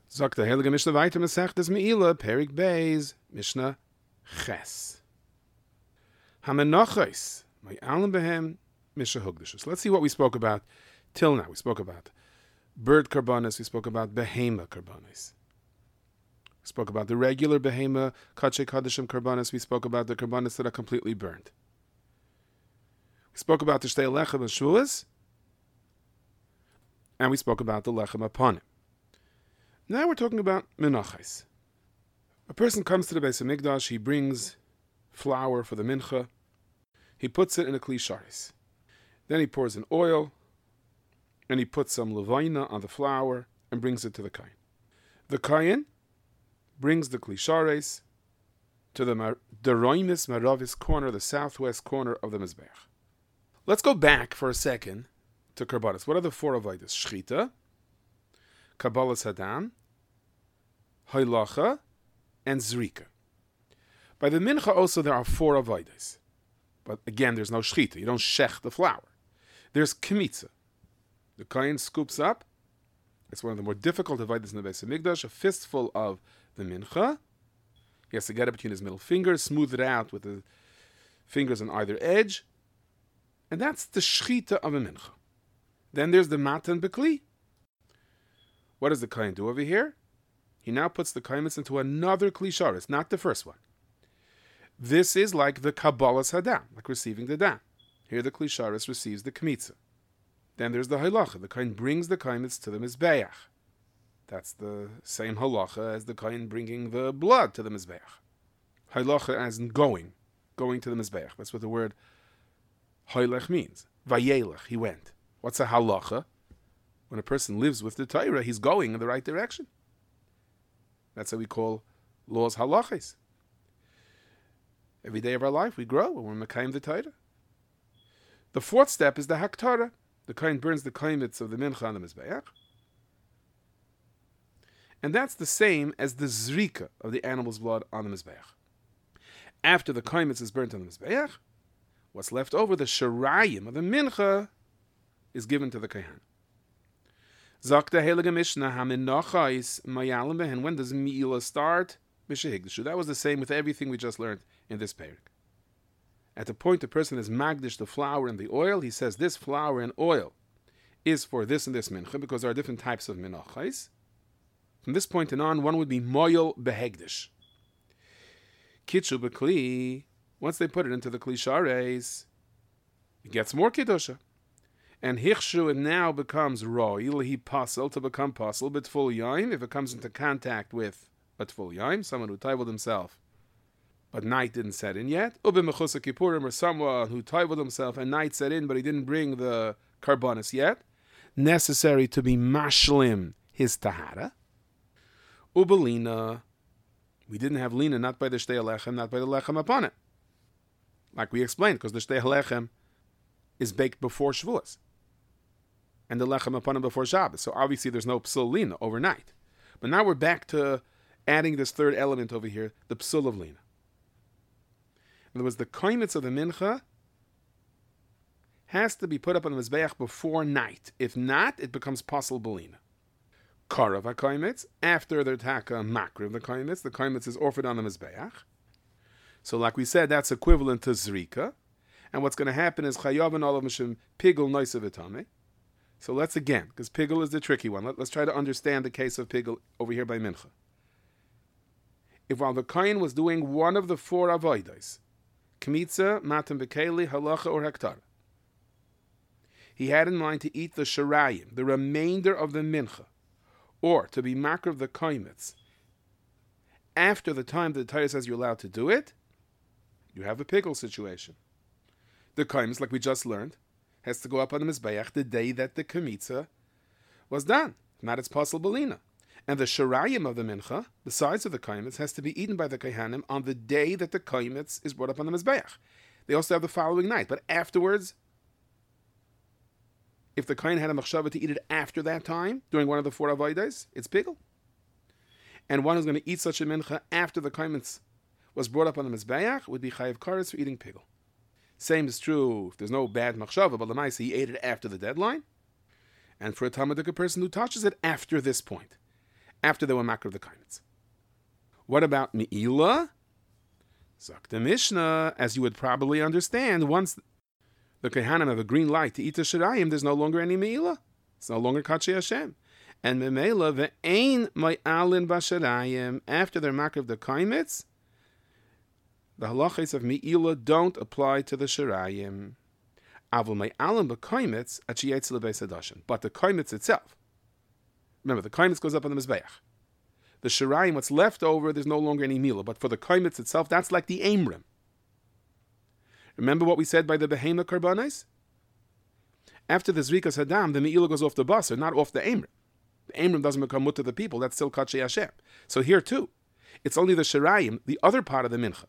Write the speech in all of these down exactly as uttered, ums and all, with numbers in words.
Sagt der Heilige Mishnah weiter, Masechtes Meila, Perik Beis, Mishnah Ches. Hamenachos, my alim behem, Mishnah Hugdishus. Let's see what we spoke about till now. We spoke about bird karbanis, we spoke about behema karbanis. We spoke about the regular behema, kache kadishim karbanis, we spoke about the karbanis that are completely burned. We spoke about the shtei lechem and shvuas, and we spoke about the lechem upon it. Now we're talking about menachos. A person comes to the Beis HaMikdash, he brings flour for the mincha, he puts it in a kli sharis. Then he pours in oil, and he puts some levaina on the flour and brings it to the kain. The kain brings the kli sharis to the mar- deroimis maravis corner, the southwest corner of the mizbeach. Let's go back for a second to karbanis. What are the four avodas? Shchita, kabbalas hadam, Halacha, and Zrika. By the mincha also there are four avodas. But again, there's no shchita. You don't shech the flour. There's kmitza. The kohen scoops up. It's one of the more difficult avodas in the Beis HaMikdash. A fistful of the mincha. He has to get it between his middle fingers, smooth it out with the fingers on either edge. And that's the shchita of a mincha. Then there's the matan bekli. What does the kohen do over here? He now puts the kaimitz into another kli sharis, not the first one. This is like the kabbalas hadam, like receiving the dam. Here the kli sharis receives the kmitza. Then there's the halacha. The kohen brings the kaimitz to the mizbeach. That's the same halacha as the kohen bringing the blood to the mizbeach. Halacha as in going, going to the mizbeach. That's what the word halech means. Vayelech, he went. What's a halacha? When a person lives with the Torah, he's going in the right direction. That's how we call laws halachis. Every day of our life we grow when we're mekayim the Torah. The fourth step is the haktara. The kohen burns the kaimitz of the mincha on the mizbeach. And that's the same as the zrika of the animal's blood on the mizbeach. After the kaimitz is burnt on the mizbeach, what's left over, the sharayim of the mincha, is given to the kohen. Zok the Heilige Mishnah, Hamenachos Mayalim Behen. When does Meila start? Mishahigdishu. That was the same with everything we just learned in this parak. At the point the person is magdish the flour and the oil, he says this flour and oil is for this and this mincha, because there are different types of menachos. From this point on, one would be moyel behegdish. Kitchu bekli. Once they put it into the kli shares, it gets more kiddusha. And hichshu, it now becomes ro'il, he pasel, to become pasel, b'tful yaim, if it comes into contact with a tful yaim, someone who taivaled himself, but night didn't set in yet, ubi mechusa kippurim, or someone who taivaled himself and night set in, but he didn't bring the karbonis yet, necessary to be mashlim his tahara. Ubelina, we didn't have lina, not by the shtei lechem, not by the lechem upon it. Like we explained, because the shtei lechem is baked before Shavuos, and the lechem upon him before Shabbos. So obviously there's no psul lina overnight. But now we're back to adding this third element over here, the psul of lina. In other words, the kaimitz of the mincha has to be put up on the mizbeach before night. If not, it becomes pasul belina. Karav ha-kaimitz, after the taka makriv the kaimitz, the kaimitz is offered on the mizbeach. So like we said, that's equivalent to zrika. And what's going to happen is chayav and olav mishim pigul noisa v'tameh. So let's again, because pigul is the tricky one. Let, let's try to understand the case of pigul over here by mincha. If while the kohen was doing one of the four avodas, kmitza, matan bekeli, halacha, or haktara, he had in mind to eat the sharayim, the remainder of the mincha, or to be makriv the kaimitz, after the time that the Torah says you're allowed to do it, you have a pigul situation. The kaimitz, like we just learned, has to go up on the mizbeach the day that the kmitza was done. If not, it's pasul belina. And the sharayim of the mincha, the sides of the kaimitz, has to be eaten by the kohanim on the day that the kaimitz is brought up on the mizbeach. They also have the following night, but afterwards, if the kohen had a machshava to eat it after that time, during one of the four avodas, it's pigul. And one who's going to eat such a mincha after the kaimitz was brought up on the mizbeach would be chayiv karetz for eating pigul. Same is true if there's no bad machshava, but l'maisa he ate it after the deadline. And for a Talmudic person who touches it after this point, after they were makar of the kaimitz. What about Me'ilah? Zakta Mishnah, as you would probably understand, once the Kehanim have a green light to eat the Shirayim, there's no longer any Me'ilah. It's no longer Kachi Hashem. And Memela, ve'ein ma'alin b'Shirayim, after they're makar of the kaimitz, the halachas of Me'ilah don't apply to the Shirayim. Avul ma'alin b'kaimitz at sheyetz lebeis hadashin. But the kaimitz itself, remember, the kaimitz goes up on the mizbeach. The Shirayim, what's left over, there's no longer any Milah. But for the kaimitz itself, that's like the Amrim. Remember what we said by the Behema Karbanis? After the Zrikas Hadam, the Me'ilah goes off the Basar, not off the Amrim. The Amrim doesn't become mutter to the people, that's still Kachi Hashem. So here too, it's only the Shirayim, the other part of the Mincha.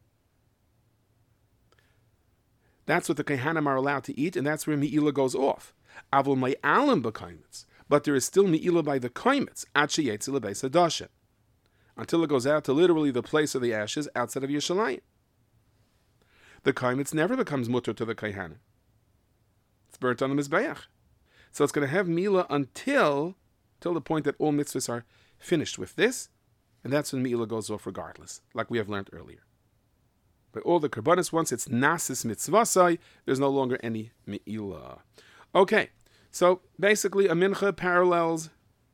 That's what the Kehanim are allowed to eat, and that's where Me'ilah goes off. Avul ma'alim b'kaimitz. But there is still Me'ilah by the kaimitz, at sheyetz lebeis hadashin, until it goes out to literally the place of the ashes outside of Yerushalayim. The kaimitz never becomes mutter to the Kehanim. It's burnt on the Mizbeach. So it's going to have Me'ilah until, until the point that all mitzvahs are finished with this, and that's when Me'ilah goes off regardless, like we have learned earlier. By all the Karbanis, once it's Nasis Mitzvasai, there's no longer any Me'ilah. Okay, so basically a Mincha parallels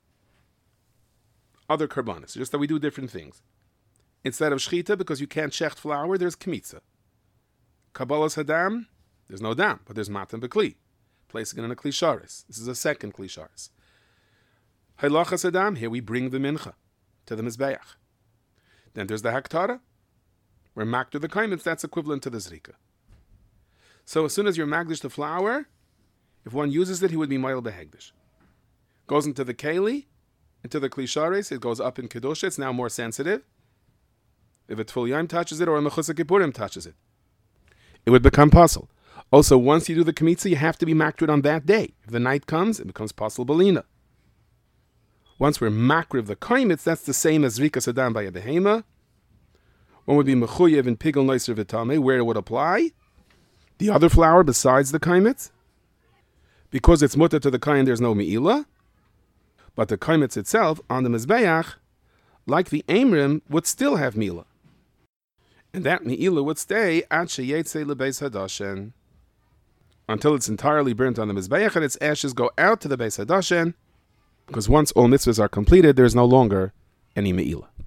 other Karbanis, just that we do different things. Instead of Shchita, because you can't shecht flour, there's Kmitza. Kabbalas Hadam, there's no Dam, but there's Matan Bekli, placing it in a Kli Sharis. This is a second Kli Sharis. Hailachas Hadam, here we bring the Mincha to the Mizbeach. Then there's the Haktara, where Makter the Kaimitz, that's equivalent to the Zrika. So as soon as you're Magdish the flour, if one uses it, he would be Moil Behegdish. Goes into the Keli, into the Kli Sharis, it goes up in Kedusha, it's now more sensitive. If a Tful Yom touches it, or a Mechusah Kippurim touches it, it would become puzzle. Also, once you do the Kmitza, you have to be Makrid on that day. If the night comes, it becomes Puzzle Balina. Once we're Makrid the Kaimitz, that's the same as Rika Sadam by a Behema. One would be Mechuyev and Pigel Noiser Vitame, where it would apply. The other flour besides the Kaimitz. Because it's mutter to the Kain, there's no Me'ilah. But the Kaimitz itself, on the Mizbeach, like the Amrim, would still have Me'ilah. And that Me'ilah would stay at Sheyetze Lebeis Hadashen, until it's entirely burnt on the Mizbeach and its ashes go out to the Beis Hadashen, because once all mitzvahs are completed, there is no longer any Me'ilah.